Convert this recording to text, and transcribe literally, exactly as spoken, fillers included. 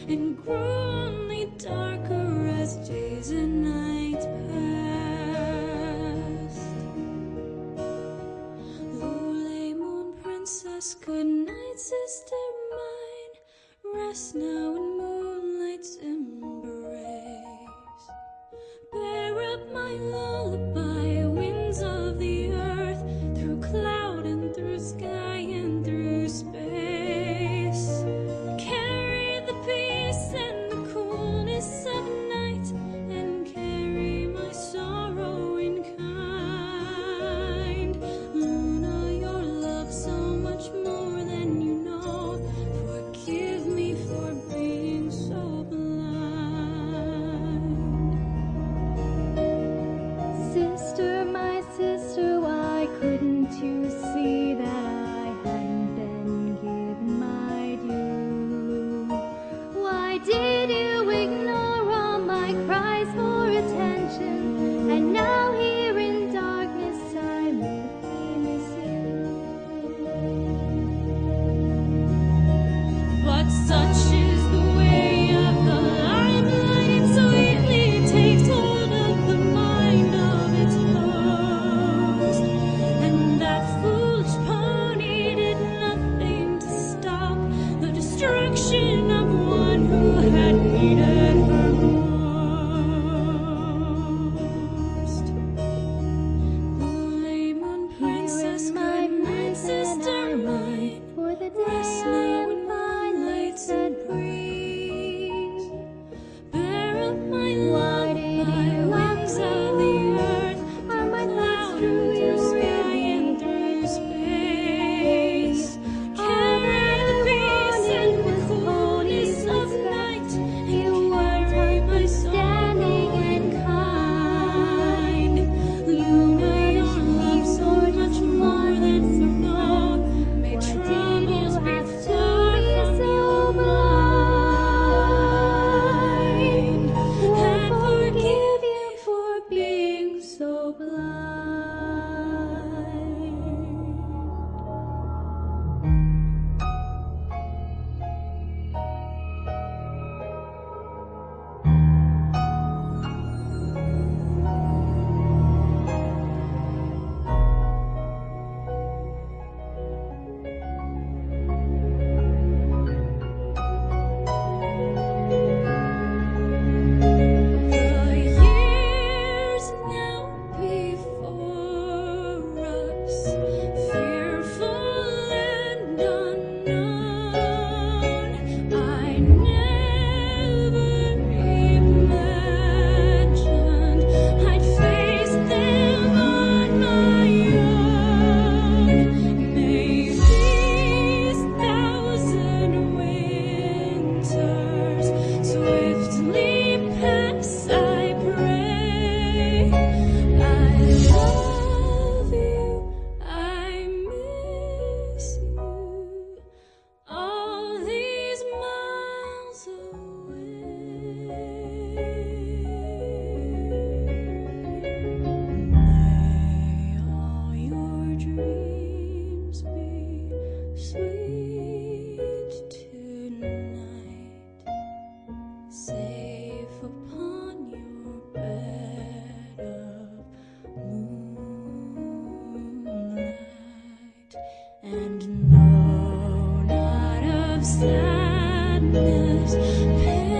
and grew only darker as days and nights passed. Lule moon princess, good night, sister mine. Rest now in moonlight's embrace. Bear up my lullaby, winds of the earth, through cloud and through sky and through space. Carry the peace and the coolness of night, and carry my sorrow in kind. Luna, your love so much more than you know. Forgive me for being so blind. Sister, my sister, why couldn't you see that I hadn't been given my due? Why did you ignore all my cries for attention? And now here in darkness I really miss you. But such is the way of the limelight, it sweetly takes hold of the mind of its host. And that foolish pony did nothing to stop the destruction of one who had needed her most. Lule moon princess, good night, sister mine. For the day Rest I now am in moonlights and breeze. Bear up my Why did lullaby, you wings of the earth, Are my through thoughts cloud through and through your sky ribbon? and through space. All Carry that the I peace wanted and the was coolness holy of night, You and weren't carry my understanding sorrow in and kind. Luna, your love so much more than you know. May Why did you troubles be have to far be from so your mind, Won't and forgive forgive you for being so blind. The years now before us, fearful and unknown, I never imagined I'd face them on my own. May these thousand winters swiftly pass, I pray. I love you, I miss you, all these miles away. May all your dreams be sweet tonight, safe upon your bed of moonlight, and know not of sadness, pain,